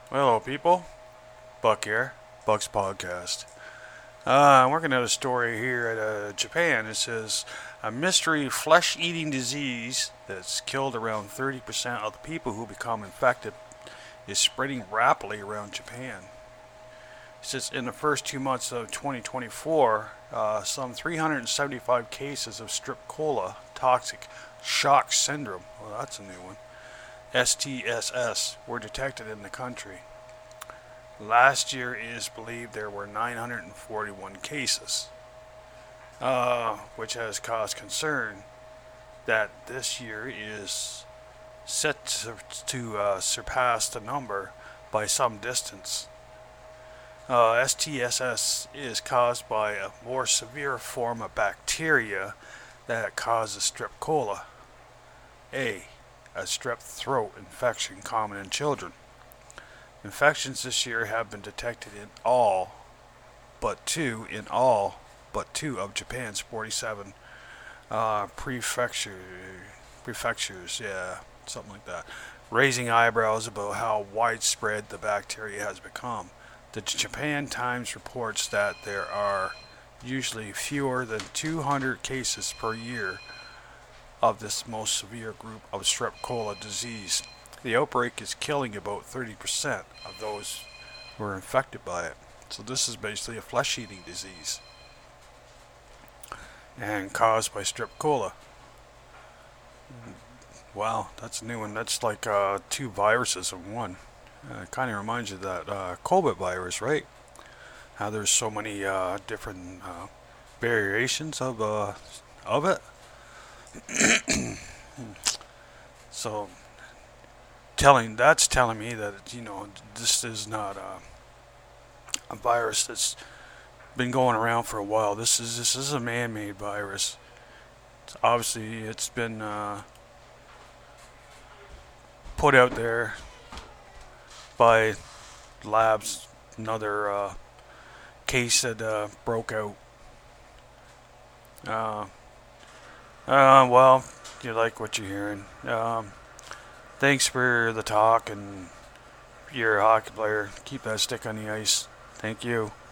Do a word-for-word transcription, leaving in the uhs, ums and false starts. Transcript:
Hello, people. Buck here. Buck's Podcast. Uh, I'm working out a story here at uh, Japan. It says a mystery flesh-eating disease that's killed around thirty percent of the people who become infected is spreading rapidly around Japan. It says in the first two months of twenty twenty-four, uh, some three hundred seventy-five cases of strep cola toxic shock syndrome, well, that's a new one, S T S S, were detected in the country. Last year it is believed there were nine hundred forty-one cases, uh, which has caused concern that this year is set to, to uh, surpass the number by some distance. Uh, S T S S is caused by a more severe form of bacteria that causes strep cola, A, a strep throat infection common in children. Infections this year have been detected in all but two in all but two of Japan's forty-seven uh, prefecture, prefectures, yeah, something like that, raising eyebrows about how widespread the bacteria has become. The Japan Times reports that there are usually fewer than two hundred cases per year of this most severe group of strep cola disease. The outbreak is killing about thirty percent of those who are infected by it. So this is basically a flesh-eating disease and caused by strep cola. Wow, that's a new one. That's like uh, two viruses in one. Uh, it kind of reminds you of that uh, COVID virus, right? How there's so many uh, different uh, variations of uh, of it. So telling that's telling me that you know this is not a, a virus that's been going around for a while. This is this is a man-made virus. It's obviously, it's been uh, put out there by labs. Another uh, case that uh, broke out. Uh, uh, well, you like what you're hearing. Um, thanks for the talk, and if you're a hockey player, keep that stick on the ice. Thank you.